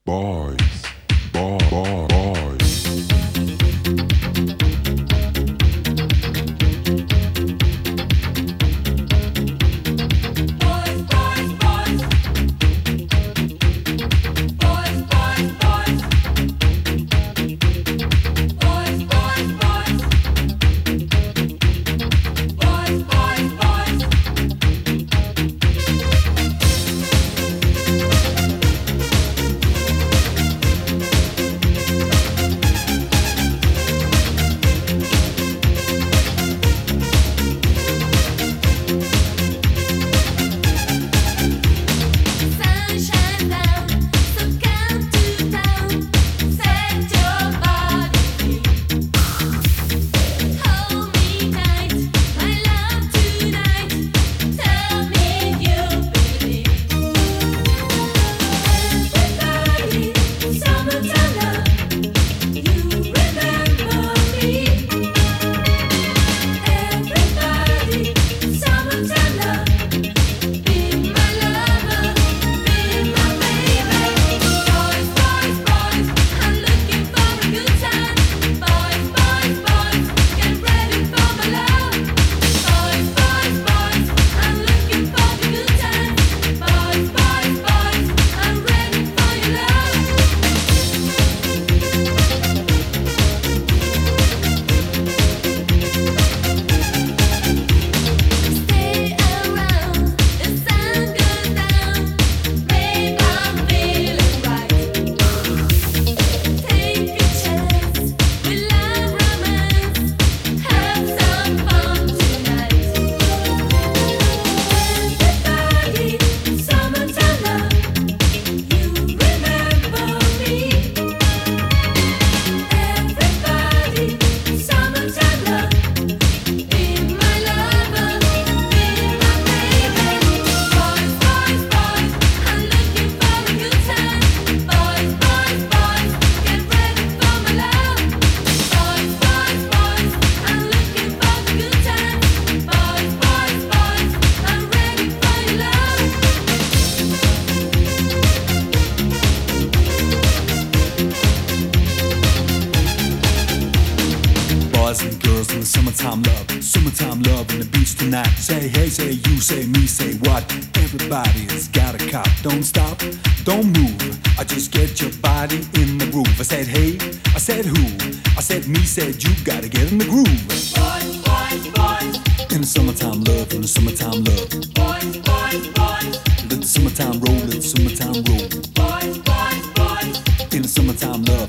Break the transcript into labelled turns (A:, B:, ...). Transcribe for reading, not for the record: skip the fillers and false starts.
A: Summertime love on the beach tonight. Say hey, say you, say me, say what? Everybody's got a cop. Don't stop, don't move. I just get your body in the groove. I said hey, I said who? I said me, said you. Gotta get in the groove.
B: Boys, boys, boys.
A: In the summertime love, in the summertime love.
B: Boys, boys, boys.
A: Let the summertime roll, let the summertime roll.
B: Boys, boys, boys.
A: In the summertime love.